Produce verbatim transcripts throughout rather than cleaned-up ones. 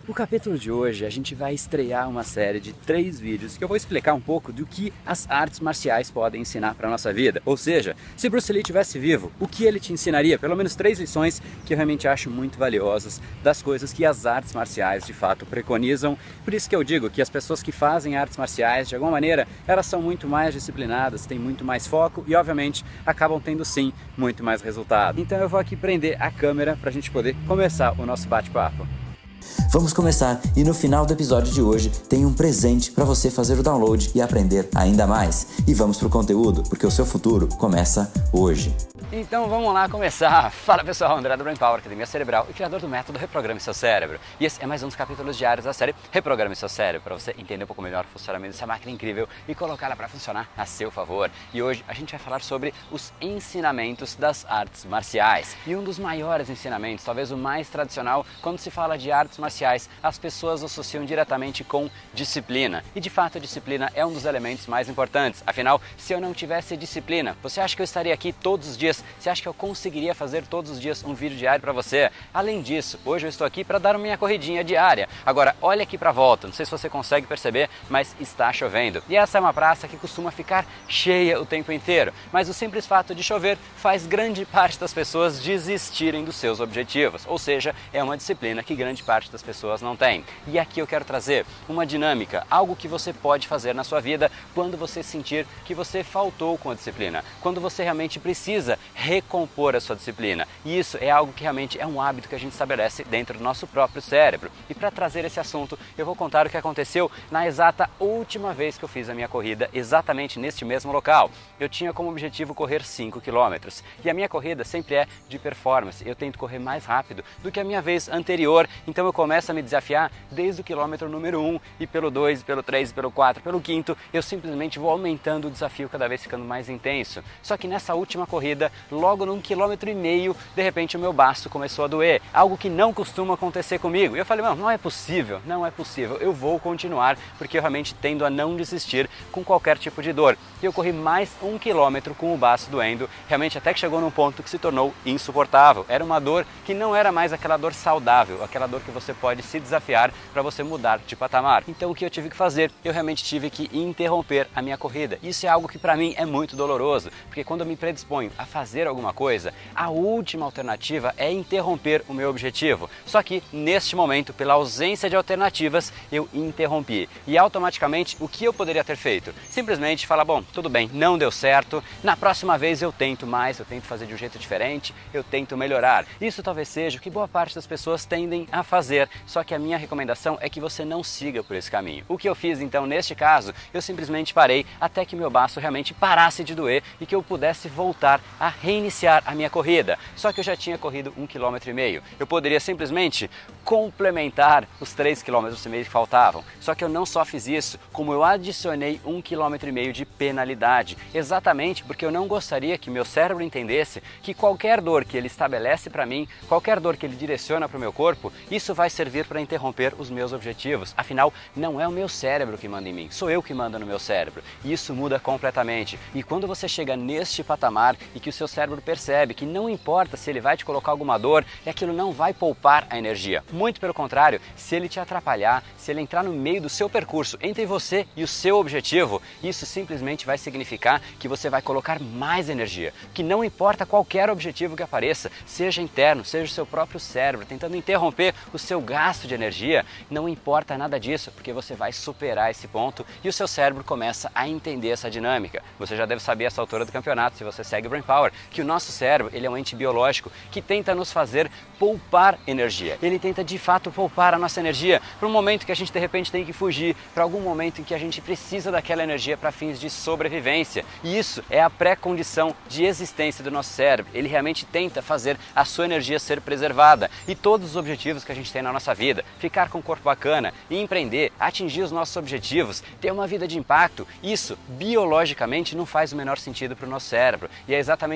No capítulo de hoje a gente vai estrear uma série de três vídeos que eu vou explicar um pouco do que as artes marciais podem ensinar para a nossa vida. Ou seja, se Bruce Lee estivesse vivo, o que ele te ensinaria? Pelo menos três lições que eu realmente acho muito valiosas das coisas que as artes marciais de fato preconizam. Por isso que eu digo que as pessoas que fazem artes marciais, de alguma maneira, elas são muito mais disciplinadas, têm muito mais foco e obviamente acabam tendo sim muito mais resultado. Então eu vou aqui prender a câmera para a gente poder começar o nosso bate-papo. Vamos começar e no final do episódio de hoje tem um presente para você fazer o download e aprender ainda mais. E vamos pro conteúdo, porque o seu futuro começa hoje. Então vamos lá começar. Fala pessoal, André do Brain Power, Academia Cerebral e criador do método Reprograme Seu Cérebro. E esse é mais um dos capítulos diários da série Reprograme Seu Cérebro, para você entender um pouco melhor o funcionamento dessa máquina incrível e colocá-la para funcionar a seu favor. E hoje a gente vai falar sobre os ensinamentos das artes marciais. E um dos maiores ensinamentos, talvez o mais tradicional, quando se fala de artes marciais, as pessoas associam diretamente com disciplina. E de fato a disciplina é um dos elementos mais importantes. Afinal, se eu não tivesse disciplina, você acha que eu estaria aqui todos os dias? Você acha que eu conseguiria fazer todos os dias um vídeo diário para você? Além disso, hoje eu estou aqui para dar uma minha corridinha diária. Agora, olha aqui para a volta, não sei se você consegue perceber, mas está chovendo. E essa é uma praça que costuma ficar cheia o tempo inteiro. Mas o simples fato de chover faz grande parte das pessoas desistirem dos seus objetivos. Ou seja, é uma disciplina que grande parte das pessoas não tem. E aqui eu quero trazer uma dinâmica, algo que você pode fazer na sua vida quando você sentir que você faltou com a disciplina. Quando você realmente precisa recompor a sua disciplina. E isso é algo que realmente é um hábito que a gente estabelece dentro do nosso próprio cérebro. E para trazer esse assunto, eu vou contar o que aconteceu na exata última vez que eu fiz a minha corrida, exatamente neste mesmo local. Eu tinha como objetivo correr cinco quilômetros. E a minha corrida sempre é de performance. Eu tento correr mais rápido do que a minha vez anterior. Então eu começo a me desafiar desde o quilômetro número um, e pelo dois, pelo três, pelo quatro, pelo quinto, eu simplesmente vou aumentando o desafio, cada vez ficando mais intenso. Só que nessa última corrida, logo num quilômetro e meio, de repente o meu baço começou a doer, algo que não costuma acontecer comigo. E eu falei, não, não é possível, não é possível, eu vou continuar, porque eu realmente tendo a não desistir com qualquer tipo de dor. E eu corri mais um quilômetro com o baço doendo, realmente até que chegou num ponto que se tornou insuportável. Era uma dor que não era mais aquela dor saudável, aquela dor que você pode se desafiar para você mudar de patamar. Então o que eu tive que fazer? Eu realmente tive que interromper a minha corrida. Isso é algo que para mim é muito doloroso, porque quando eu me predisponho a fazer alguma coisa, a última alternativa é interromper o meu objetivo. Só que neste momento, pela ausência de alternativas, eu interrompi. E automaticamente, o que eu poderia ter feito? Simplesmente falar, bom, tudo bem, não deu certo, na próxima vez eu tento mais, eu tento fazer de um jeito diferente, eu tento melhorar. Isso talvez seja o que boa parte das pessoas tendem a fazer, só que a minha recomendação é que você não siga por esse caminho. O que eu fiz então neste caso, eu simplesmente parei até que meu baço realmente parasse de doer e que eu pudesse voltar a reiniciar a minha corrida. Só que eu já tinha corrido um quilômetro e meio. Eu poderia simplesmente complementar os três quilômetros e meio que faltavam. Só que eu não só fiz isso, como eu adicionei um quilômetro e meio de penalidade. Exatamente porque eu não gostaria que meu cérebro entendesse que qualquer dor que ele estabelece para mim, qualquer dor que ele direciona para o meu corpo, isso vai servir para interromper os meus objetivos. Afinal, não é o meu cérebro que manda em mim, sou eu que mando no meu cérebro. E isso muda completamente. E quando você chega neste patamar e que o seu cérebro percebe que não importa se ele vai te colocar alguma dor, e aquilo não vai poupar a energia. Muito pelo contrário, se ele te atrapalhar, se ele entrar no meio do seu percurso entre você e o seu objetivo, isso simplesmente vai significar que você vai colocar mais energia. Que não importa qualquer objetivo que apareça, seja interno, seja o seu próprio cérebro, tentando interromper o seu gasto de energia, não importa nada disso, porque você vai superar esse ponto e o seu cérebro começa a entender essa dinâmica. Você já deve saber essa altura do campeonato, se você segue o Brain Power, que o nosso cérebro ele é um ente biológico que tenta nos fazer poupar energia. Ele tenta de fato poupar a nossa energia para um momento que a gente de repente tem que fugir, para algum momento em que a gente precisa daquela energia para fins de sobrevivência. E isso é a pré-condição de existência do nosso cérebro. Ele realmente tenta fazer a sua energia ser preservada. E todos os objetivos que a gente tem na nossa vida, ficar com um corpo bacana, empreender, atingir os nossos objetivos, ter uma vida de impacto, isso biologicamente não faz o menor sentido para o nosso cérebro. E é exatamente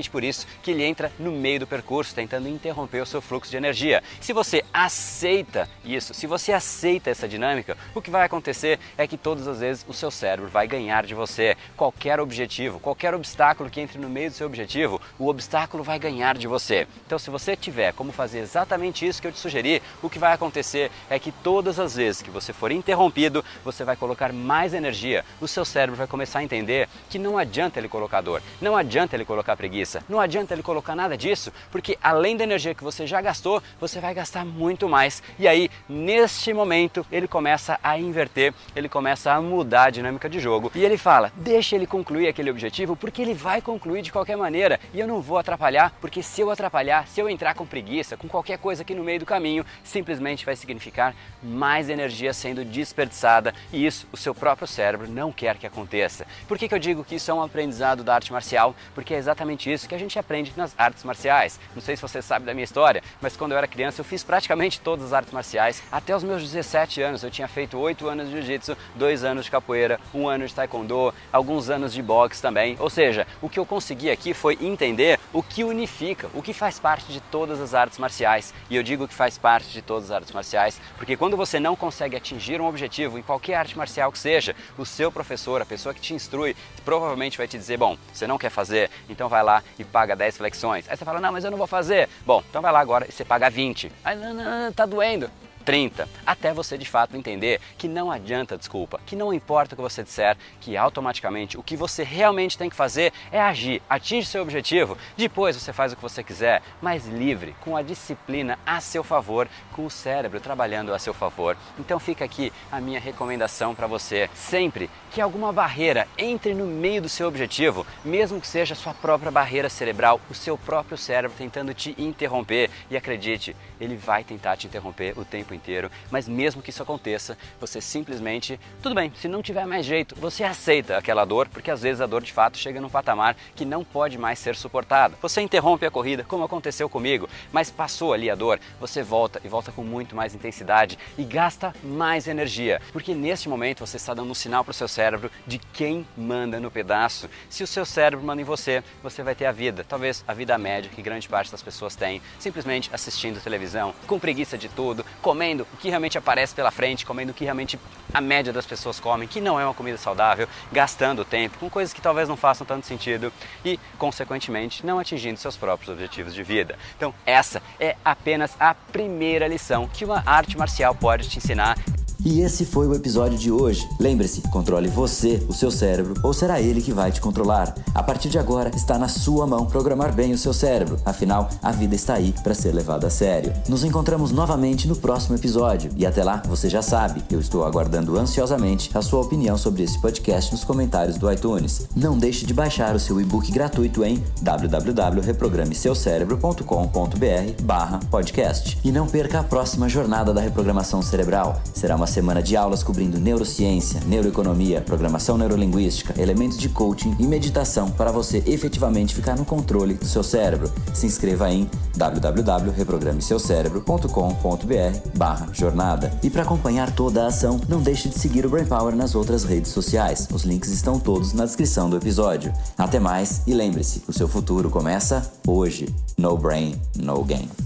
exatamente por isso que ele entra no meio do percurso, tentando interromper o seu fluxo de energia. Se você aceita isso, se você aceita essa dinâmica, o que vai acontecer é que todas as vezes o seu cérebro vai ganhar de você. Qualquer objetivo, qualquer obstáculo que entre no meio do seu objetivo, o obstáculo vai ganhar de você. Então, se você tiver como fazer exatamente isso que eu te sugeri, o que vai acontecer é que todas as vezes que você for interrompido, você vai colocar mais energia. O seu cérebro vai começar a entender que não adianta ele colocar dor, não adianta ele colocar preguiça, não adianta ele colocar nada disso, porque além da energia que você já gastou, você vai gastar muito mais. E aí, neste momento, ele começa a inverter, ele começa a mudar a dinâmica de jogo. E ele fala, deixa ele concluir aquele objetivo, porque ele vai concluir de qualquer maneira. E eu não vou atrapalhar, porque se eu atrapalhar, se eu entrar com preguiça, com qualquer coisa aqui no meio do caminho, simplesmente vai significar mais energia sendo desperdiçada. E isso, o seu próprio cérebro não quer que aconteça. Por que que eu digo que isso é um aprendizado da arte marcial? Porque é exatamente isso que a gente aprende nas artes marciais. Não sei se você sabe da minha história, mas quando eu era criança eu fiz praticamente todas as artes marciais. Até os meus dezessete anos eu tinha feito oito anos de jiu-jitsu, dois anos de capoeira, um ano de taekwondo, alguns anos de boxe também. Ou seja, o que eu consegui aqui foi entender o que unifica, o que faz parte de todas as artes marciais. E eu digo que faz parte de todas as artes marciais, porque quando você não consegue atingir um objetivo em qualquer arte marcial que seja, o seu professor, a pessoa que te instrui, provavelmente vai te dizer, bom, você não quer fazer, então vai lá e paga dez flexões. Aí você fala, não, mas eu não vou fazer. Bom, então vai lá agora e você paga vinte. Aí, não, não, não, tá doendo. trinta, até você de fato entender que não adianta desculpa, que não importa o que você disser, que automaticamente o que você realmente tem que fazer é agir, atinge seu objetivo, depois você faz o que você quiser, mas livre, com a disciplina a seu favor, com o cérebro trabalhando a seu favor. Então fica aqui a minha recomendação para você, sempre que alguma barreira entre no meio do seu objetivo, mesmo que seja a sua própria barreira cerebral, o seu próprio cérebro tentando te interromper, e acredite, ele vai tentar te interromper o tempo inteiro, mas mesmo que isso aconteça, você simplesmente, tudo bem, se não tiver mais jeito, você aceita aquela dor, porque às vezes a dor de fato chega num patamar que não pode mais ser suportada. Você interrompe a corrida, como aconteceu comigo, mas passou ali a dor, você volta e volta com muito mais intensidade e gasta mais energia, porque neste momento você está dando um sinal para o seu cérebro de quem manda no pedaço. Se o seu cérebro manda em você, você vai ter a vida, talvez a vida média que grande parte das pessoas tem, simplesmente assistindo televisão, com preguiça de tudo, comendo o que realmente aparece pela frente, comendo o que realmente a média das pessoas comem, que não é uma comida saudável, gastando tempo com coisas que talvez não façam tanto sentido e, consequentemente, não atingindo seus próprios objetivos de vida. Então, essa é apenas a primeira lição que uma arte marcial pode te ensinar. E esse foi o episódio de hoje. Lembre-se, controle você, o seu cérebro, ou será ele que vai te controlar? A partir de agora, está na sua mão programar bem o seu cérebro. Afinal, a vida está aí para ser levada a sério. Nos encontramos novamente no próximo episódio. E até lá, você já sabe, eu estou aguardando ansiosamente a sua opinião sobre esse podcast nos comentários do iTunes. Não deixe de baixar o seu e-book gratuito em w w w ponto reprograme seu cérebro ponto com ponto b r barra podcast. E não perca a próxima jornada da reprogramação cerebral. Será uma semana de aulas cobrindo neurociência, neuroeconomia, programação neurolinguística, elementos de coaching e meditação para você efetivamente ficar no controle do seu cérebro. Se inscreva em w w w ponto reprograme seu cérebro ponto com ponto b r barra jornada. E para acompanhar toda a ação, não deixe de seguir o Brain Power nas outras redes sociais. Os links estão todos na descrição do episódio. Até mais e lembre-se, o seu futuro começa hoje. No brain, no game.